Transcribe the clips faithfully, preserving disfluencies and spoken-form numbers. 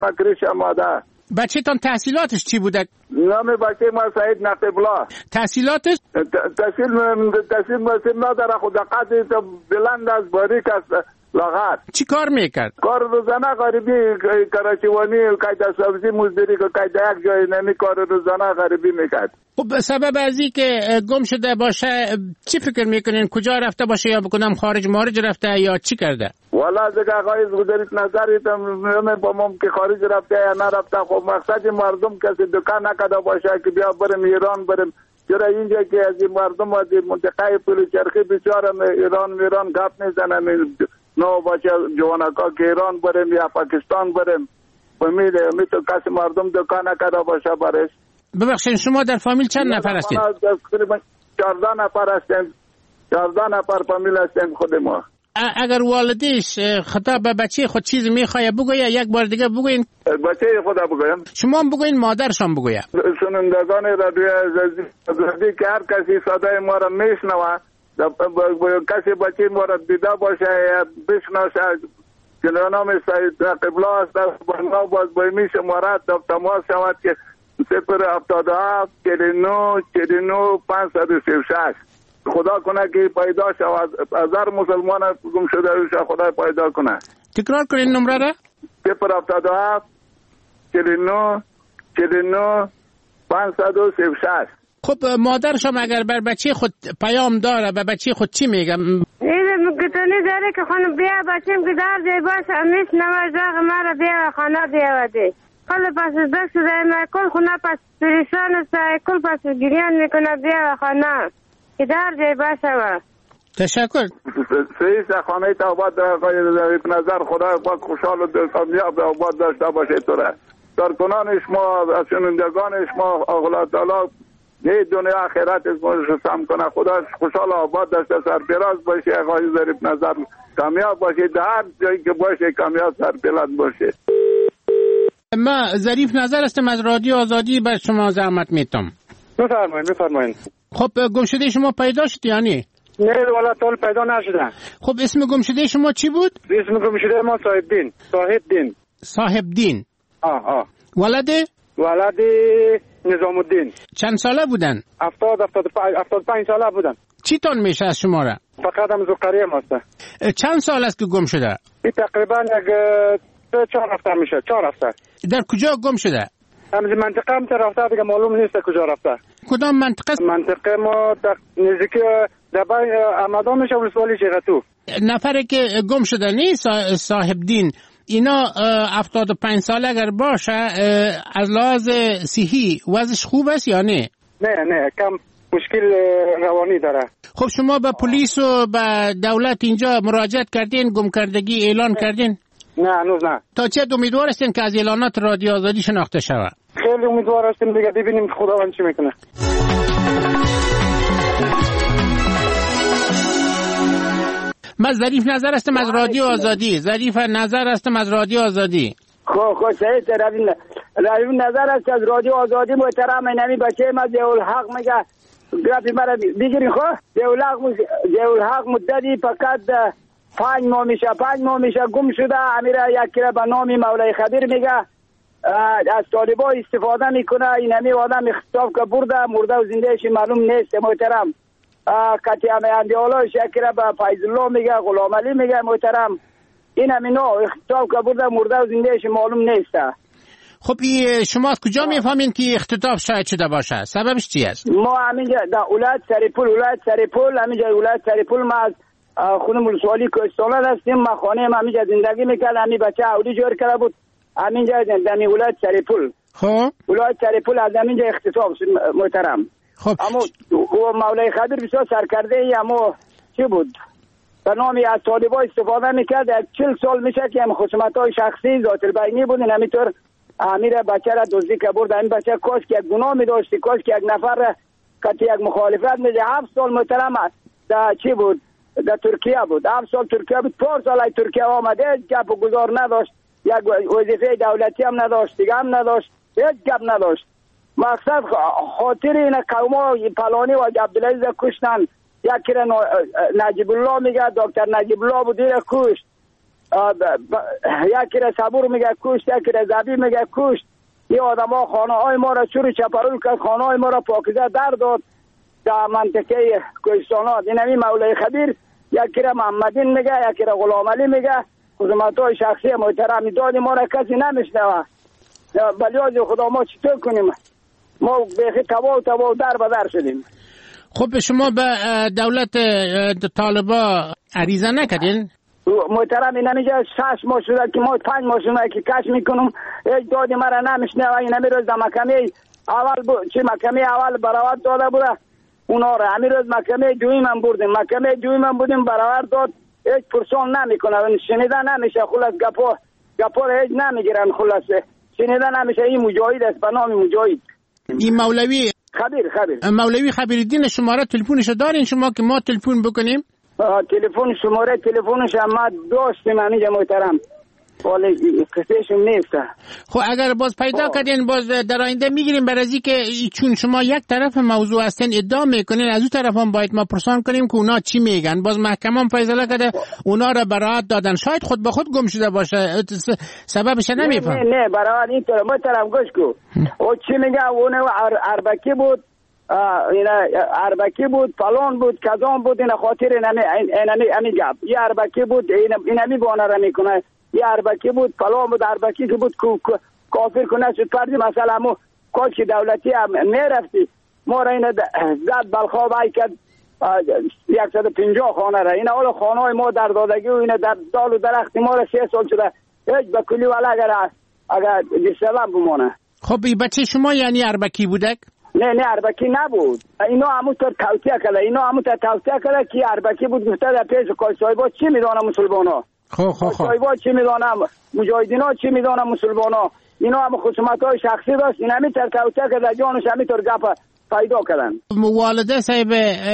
مکرش آماده. بچه تان تحصیلاتش چی بوده؟ نام بچه ما سعید نقیب‌الله. تحصیلاتش؟ تحصیل تحصیل مسیم نداره، خود قدی تو بلند از باریک است لاغر. چی کار میکرد؟ کار روزانه غریبی، کراچیوانی، قاعده سبزی مزدوری که قاعده یک جای نمی کار روزانه غریبی میکرد. خب سبب از این که گم شده باشه چی فکر میکنین؟ کجا رفته باشه یا بکنم خارج مارج رفته یا چی کرده؟ والا دیگه آقای گذارید نظریتم با مم که خارج رفته یا نرفته. خب مقصد مردم کسی دکان نکده باشه که بیا بریم ایران بریم. چرا اینجا که از این مردم از این منطقه پل چرخی بیچاره ایران میران گپ میزنن، نو باشه جوانکا که ایران بریم یا پاکستان بریم. امید امید تو کسی مردم دکان نکده باشه برش. ببخشید شما در فامیل چند نفر هستید؟ تقریبا چهارده نفر هستیم. چهارده نفر فامیل هستیم خود ما. اگر والدیش خطاب به بچه خود چیزی میخواه بگویه یک بار دیگه بگوین. بچه خدا بگویم. شما هم بگوین مادرشان بگویه. شنوندگان رادیو عزیزی که هر کسی صدای ما را میشنوه، کسی بچه ما را دیده باشه یا بشناسه که نام سعید نقیب‌الله است، با باز باید شمارت تماس شود که صفر هفتاد و هفت چهل و نه چهل و نه پانصد و سی و شش. خدا کنه که پیدا شود از هر مسلمان گم شده روش خدا پیدا کنه. تکرار کنین نمره را. صفر هفتاد و هفت چهل و نه چهل و نه پانصد و سی و شش. خب مادرشم اگر بر بچه خود پیام داره به بچه خود چی میگم؟ اینه مگتونی داره که خانم بیا بچیم که در جای باشه امیش نمازاق مرا بیا خانه بیاوده. کل پس دست دائما کل خونه پس پریشان است، کل پس گریان میکنه بیا خانه که در جای باشه و تشکر. سعید خانه تا آباد در نظر خدا پاک خوشحال و کامیاب آباد داشته باشه. تو را کارکنان شما و شنوندگان شما الله تعالی یه دنیا آخرت ازمونش سم کنه. خدا خوشحال آباد داشته سرپراز باشه. آقای ظریف نظر کامیاب باشه، در هر جایی که باشه کامیاب سرپراز باشه. ما ظریف نظر هستم از رادیو آزادی بر شما زحمت میتم. بفرمایید بفرمایید. خب گم شده شما پیدا شد یعنی؟ نه والا طول پیدا نشدن. خب اسم گم شده شما چی بود؟ اسم گم شده ما صاحب دین. صاحب دین. صاحب دین. آه آه. ولده؟ ولد نظام الدین. چند ساله بودن؟ هفتاد هفتاد هفتاد پنج ساله بودن. چی تان میشه از شما را؟ فقط هم زوقریه ماسته. چند سال است که گم شده؟ این تقریبا یک چهار هفته میشه. چهار هفته. در کجا گم شده؟ همین منطقه هم رفته دیگه معلوم نیست کجا رفته. کدام منطقه؟ منطقه ما نزدیک دبای آمدان میشه ولسوالی چیغتو. نفری که گم شده نیست صاحب دین اینا هفتاد و پنج ساله اگر باشه از لحاظ صحی وضعش خوب است یا نه؟ نه نه کم مشکل روانی داره. خب شما به پلیس و به دولت اینجا مراجعت کردین؟ گم کردگی اعلان کردین؟ نه هنوز نه. تا چه امیدوار هستین که از اعلانات رادیو آزادی شناخته شود؟ خیلی امیدوار هستیم دیگه ببینیم خداوند چی میکنه. من ظریف نظر هستم از رادیو آزادی. ظریف نظر هستم از رادیو آزادی. خب خب سعید ظریف نظر است از رادیو آزادی. محترم اینمی بچه ما ضیاءالحق میگه گرافی مرا بگیرین. خب ضیاءالحق ضیاءالحق مدتی فقط پنج ماه میشه پنج ماه میشه گم شده. امیره یک کره به نام مولای خبیر میگه از طالبا استفاده میکنه. این همی آدم اختطاف که برده مرده و زندهش معلوم نیست. محترم کتی همه اندیالا شکره به فیضالله میگه غلام علی میگه. محترم این همی نو اختطاف که برده مرده و زندهش معلوم نیست. خب شما از کجا میفهمین که اختطاف شاید شده باشه؟ سببش چی است؟ ما همینجا در اولاد سریپول اولاد سریپول همینجا اولاد سریپول ما از خونه ولسوالی کوهستان هستیم. ما خانه ما همینجا زندگی میکرد. همین بچه اولی جور کرده بود همینجا در اولاد سریپول. خب اولاد سریپول از همینجا اختطاف شد. محترم خب اما مولای خبیر بسیار سرکرده ای اما چی بود به نامی از طالبا استفاده میکرد. چل سال میشه که هم خصومت های شخصی ذات البینی بود. همینطور امیر بچه را دزدی که برد. این بچه کاش که یک گناه میداشتی، کاش که یک نفر که یک مخالفت میده. هفت سال محترم در چی بود در ترکیه بود. هفت سال ترکیه بود. پار سال ای ترکیه آمده گپ و گذار نداشت. یک وظیفه دولتی هم نداشت دیگه هم نداشت. هیچ گپ نداشت. مقصد خاطر این قوما پلانی و عبدالعزیز کشتن. یکی را نجیب الله میگه دکتر نجیب الله بود دیره کشت. یکی را صبور میگه کشت، یکی را زبی میگه کشت. یه آدم ها خانه های ما را چوری چپرول کرد، خانه های ما را پاکیزه در داد در منطقه کوهستانات. این همی مولای خبیر یکی را محمدین میگه، یکی را غلام علی میگه. خدمت های شخصی محترم داد ما را کسی نمیشنوه. بلیاز خدا ما چطور کنیم؟ ما بیخی تبا و تبا و در بدر شدیم. خب شما به دولت طالبا عریضه نکردین؟ محترم این همیجا شش ماه شده که ما پنج ماه شده که کش میکنم، هیچ دادی مرا نمیشنوه. این همی روز در محکمه اول بود، چی محکمه اول براورد داده بوده اونا را، همی روز محکمه دویم هم بردیم، محکمه دویم هم بودیم براورد داد، هیچ پرسان نمیکنه، شنیده نمیشه. خلاص گپا گپا را هیچ نمیگیرن، خلاصه شنیده نمیشه. این مجاهد است، به نام مجاهد. این مولوی خبیر خبیر مولوی خبیرالدین شماره تلفنشو دارین شما که ما تلفن بکنیم؟ تلفن شماره تلفنش ما داشتیم همینجا محترم، ولی قصهشون نیست. خب اگر باز پیدا کردین باز در آینده میگیریم، برای که چون شما یک طرف موضوع هستین ادعا میکنین، از اون طرف هم باید ما پرسان کنیم که اونا چی میگن. باز محکمه هم فیصله کرده اونا را برات دادن، شاید خود به خود گم شده باشه، سببش نمیفهم. نه نه برات اینطور محترم گوش کو. او چی میگه؟ اون اربکی بود، اینا اربکی بود، فلان بود، کزان بود. این خاطر اینمی اینمی امی گپ. یه اربکی بود، این اینمی بانه را میکنه. یه اربکی بود، فلان بود، اربکی که بود کافر کنه شد پردی. مثلا مو کاش که دولتی هم میرفتی ما را این زد بلخواب ای کرد یکصد و پنجاه خانه را. این اول خانه های ما در دادگی و این در دال و درخت ما را سه سال شده هیچ به کلی ولی اگر اگر دیسلام بمانه. خب این بچه شما یعنی اربکی بودک؟ نه نه اربکی نبود. اینا همونطور توصیه کرده، اینا همونطور توصیه کرده که اربکی بود. گفته در پیش کاش صاحبا چی میدانه مسلمانا، خب خب خب صاحبا چی میدانه مجاهدینا، چی میدانه مسلمانا. اینا هم خصومت های شخصی داشت. این همینطور توصیه کرده، جانش همینطور گپ پیدا کردن. والده صاحب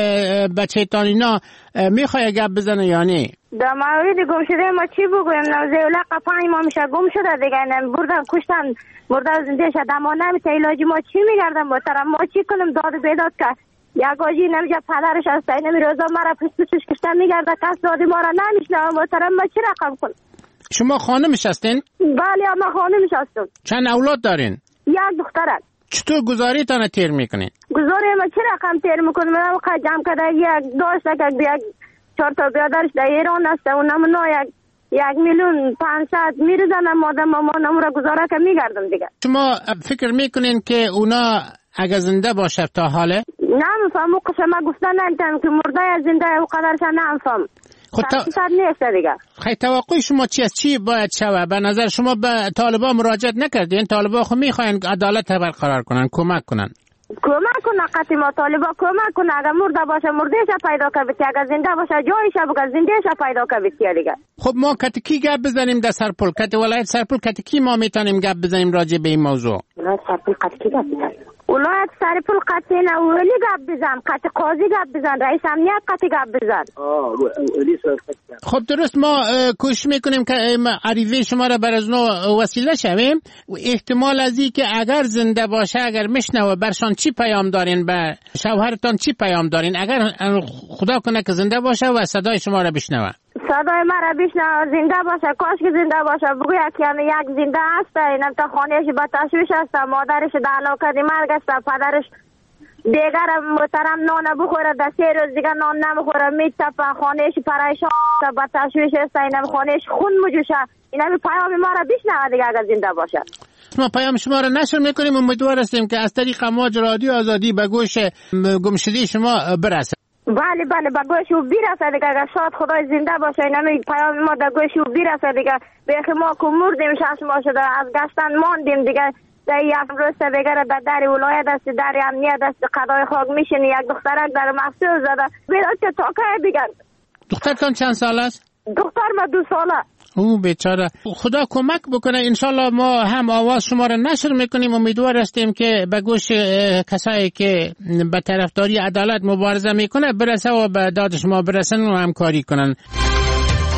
بچه تان اینا میخواه گپ بزنه یا نه؟ در مورد گم شده ما چی بگویم؟ نوزه لقا پنج ما میشه گم شده دیگه، بردن کشتن مرده زنده شد، اما نمیشه علاجی ما چی میگردن محترم؟ ما چی کنیم؟ داد بیداد که یک آجی نمیشه پدرش هست، این نمی روزا مرا پس پسش کشتن میگرده، کس دادی ما را نمیشنه محترم. ما چی رقم کنیم؟ شما خانمش هستین؟ بله ما خانمش هستم. چند اولاد دارین؟ یک دختر. چطور گزاری تانه تیر میکنین؟ گزاری ما چی رقم تیر میکنیم؟ من وقت جمع کرده یک داشت که یک چهار تا بیادرش در ایران هسته و نمونا یک یک میلیون پانصد میرزنم مادم ما نمورا گزاره که میگردم دیگه. شما فکر میکنین که اونا اگه زنده باشه تا حاله؟ نمیفهم. او قسم ما گفتن نمیتونم که مرده یا زنده او قدرش نمیفهم. خود تا... نیست دیگه. خیلی توقع شما چی است؟ چی باید شوه؟ به نظر شما به طالبان مراجعت نکردین؟ طالبان خود میخواین عدالت برقرار کنن، کمک کنن. کمک کنه قطعی ما طالبا کمک کنه. اگر مرده باشه مردهش پیدا کنه، اگر زنده باشه جایش بگه زندهش پیدا کنه دیگه. خب ما کتکی گپ بزنیم در سرپل، کت ولایت سرپل کتکی ما میتونیم گپ بزنیم راجع به این موضوع؟ ولایت سرپل کتکی گپ بزنیم. ولایت سرپل قطعی نه ولی گپ بزن، قطع قاضی گپ بزن، رئیس امنیت قطعی گپ بزن. آه ولی خب درست ما کوشش میکنیم که عریضه شما را بر از نو وسیله شویم. احتمال از این که اگر زنده باشه، اگر میشنوه برشان چی پیام دارین؟ به شوهرتان چی پیام دارین؟ اگر خدا کنه که زنده باشه و صدای شما را بشنوه، صدای مرا بشنوه، زنده باشه، کاش که زنده باشه، بگو یکی هم یک زنده هسته، اینم تا خانهش با تشویش هسته، مادرش در علاقه مرگ هسته، پدرش دیگر محترم نان بخوره، در سه روز دیگر نان نمیخوره، میتپه، خانهش پریشان هسته، با تشویش هسته، اینم خانهش خون مجوشه. اینم پیام ما را بشنوه دیگه اگر زنده باشه. ما پیام شما را نشر میکنیم، امیدوار هستیم که از طریق امواج رادیو آزادی به گوش گمشده شما برسه. بله بله به گوش او بیرسه دیگه. اگر شاد خدای زنده باشه اینمی پیام ما در گوش او بیرسه دیگه. بیخی ما که مردیم شش ماه شده از گشتن ماندیم دیگه. در یک روز دیگه در در ولایت است، در امنیت است، قضای خاک میشینی، یک دخترک در محصول زده بیداد که تاکه بگن. دخترتان چند سال است؟ دختر ما دو ساله. او بیچاره. خدا کمک بکنه. انشالله ما هم آواز شما را نشر میکنیم. امیدوار هستیم که به گوش کسایی که به طرفداری عدالت مبارزه میکنه برسه و به داد شما برسن و همکاری کنن.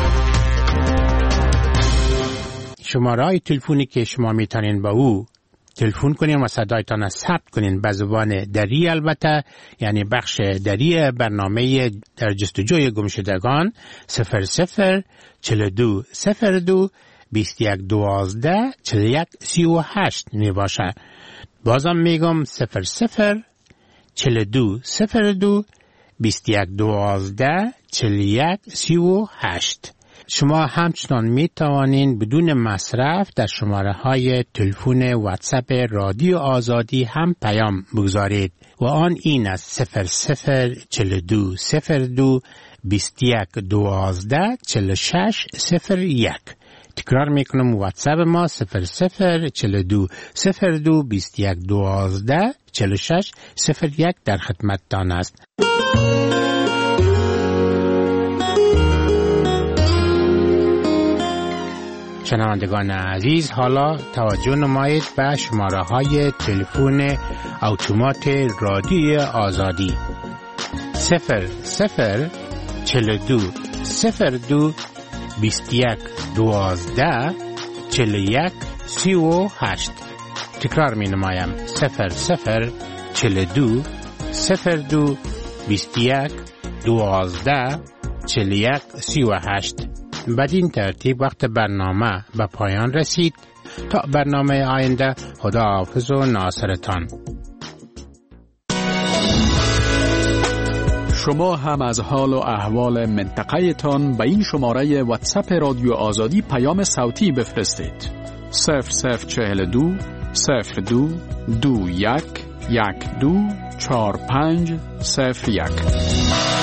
شماره تلفنی که شما میتونین با او تلفن کنین و صدایتان ثبت کنین به زبان دری، البته یعنی بخش دری برنامه در جستجوی گمشدگان صفر صفر چهل و دو صفر دو بیست و یک دوازده چهل و یک سی و هشت می باشه. بازم میگم صفر صفر چهل و دو صفر دو بیست و یک دوازده چهل و یک سی و هشت. شما همچنان می توانین بدون مصرف در شماره های تلفن واتساپ رادیو آزادی هم پیام بگذارید و آن این است صفر صفر چهل و دو صفر دو بیست و یک دوازده چهل و شش صفر یک. تکرار میکنم واتساپ ما صفر صفر چهل و دو صفر دو بیست و یک دوازده چهل و شش صفر یک در خدمتتان است. شنوندگان عزیز، حالا توجه نمایید به شماره های تلفن اتومات رادیو آزادی صفر صفر چهل و دو صفر دو بیست و یک دوازده چهل و یک سی و هشت. تکرار می نمایم صفر صفر چهل و دو صفر دو بیست و یک دوازده چهل و یک سی و هشت. بدین ترتیب وقت برنامه به پایان رسید. تا برنامه آینده، خدا حافظ و ناصرتان. شما هم از حال و احوال منطقه تان به این شماره واتساپ رادیو آزادی پیام صوتی بفرستید. صفر صفر چهل و دو صفر دو دو یک یک دو چهار پنج صفر یک.